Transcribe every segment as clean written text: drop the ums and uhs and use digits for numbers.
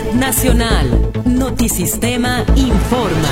Nacional. Notisistema informa.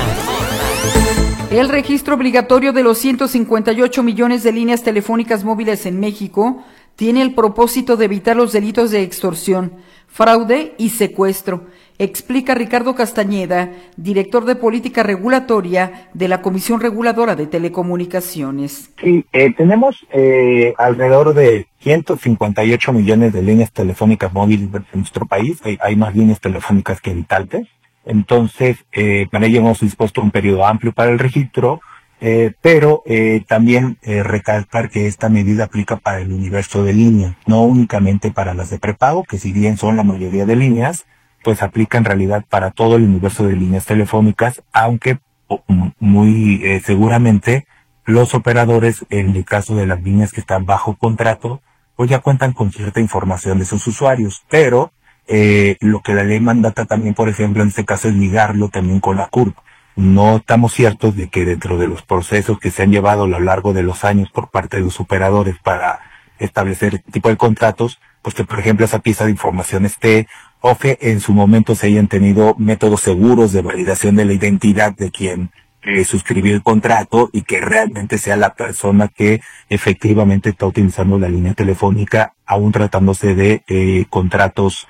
El registro obligatorio de los 158 millones de líneas telefónicas móviles en México tiene el propósito de evitar los delitos de extorsión, fraude y secuestro, explica Ricardo Castañeda, director de Política Regulatoria de la Comisión Reguladora de Telecomunicaciones. Sí, tenemos alrededor de 158 millones de líneas telefónicas móviles en nuestro país. Hay más líneas telefónicas que habitantes. Entonces, para ello hemos dispuesto un periodo amplio para el registro, pero también recalcar que esta medida aplica para el universo de líneas, no únicamente para las de prepago, que si bien son la mayoría de líneas, pues aplica en realidad para todo el universo de líneas telefónicas, aunque muy seguramente los operadores, en el caso de las líneas que están bajo contrato, pues ya cuentan con cierta información de sus usuarios, pero lo que la ley mandata también, por ejemplo, en este caso es ligarlo también con la CURP. No estamos ciertos de que dentro de los procesos que se han llevado a lo largo de los años por parte de los operadores para establecer este tipo de contratos, pues que por ejemplo esa pieza de información esté, o que en su momento se hayan tenido métodos seguros de validación de la identidad de quien suscribió el contrato y que realmente sea la persona que efectivamente está utilizando la línea telefónica, aún tratándose de contratos,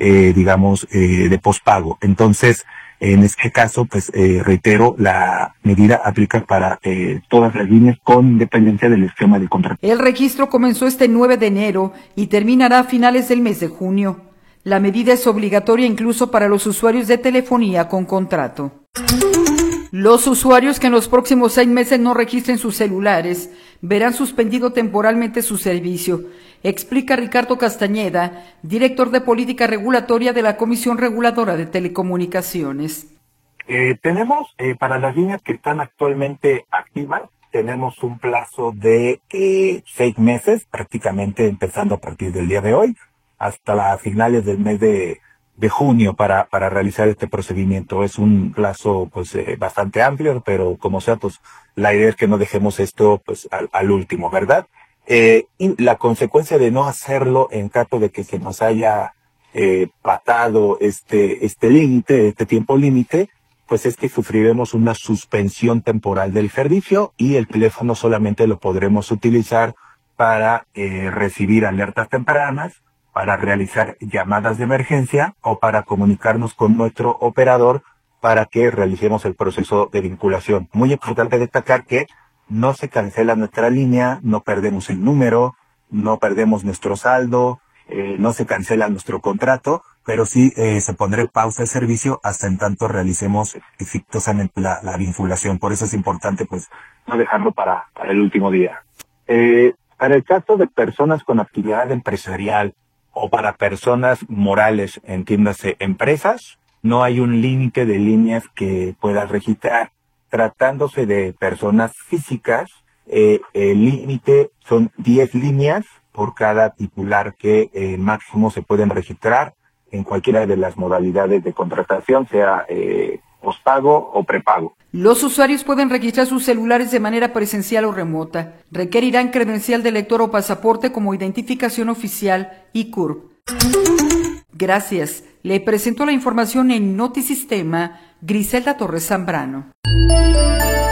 de pospago. Entonces, en este caso, pues reitero, la medida aplica para todas las líneas con independencia del esquema de contrato. El registro comenzó este 9 de enero y terminará a finales del mes de junio. La medida es obligatoria incluso para los usuarios de telefonía con contrato. Los usuarios que en los próximos 6 meses no registren sus celulares verán suspendido temporalmente su servicio, explica Ricardo Castañeda, director de Política Regulatoria de la Comisión Reguladora de Telecomunicaciones. Tenemos, para las líneas que están actualmente activas, tenemos un plazo de 6 meses, prácticamente empezando a partir del día de hoy, hasta las finales del mes de junio para realizar este procedimiento. Es un plazo pues bastante amplio, pero como sea, pues la idea es que no dejemos esto pues al último, ¿verdad? Y la consecuencia de no hacerlo en caso de que se nos haya pasado este límite, este tiempo límite, pues es que sufriremos una suspensión temporal del servicio y el teléfono solamente lo podremos utilizar para recibir alertas tempranas, para realizar llamadas de emergencia o para comunicarnos con nuestro operador para que realicemos el proceso de vinculación. Muy importante destacar que no se cancela nuestra línea, no perdemos el número, no perdemos nuestro saldo, no se cancela nuestro contrato, pero sí se pondrá pausa de servicio hasta en tanto realicemos exitosamente la vinculación. Por eso es importante pues no dejarlo para el último día. Para el caso de personas con actividad empresarial o para personas morales, entiéndase empresas, no hay un límite de líneas que puedas registrar. Tratándose de personas físicas, el límite son 10 líneas por cada titular que máximo se pueden registrar en cualquiera de las modalidades de contratación, sea pospago o prepago. Los usuarios pueden registrar sus celulares de manera presencial o remota. Requerirán credencial de lector o pasaporte como identificación oficial y CURP. Gracias. Le presento la información en Notisistema, Griselda Torres Zambrano.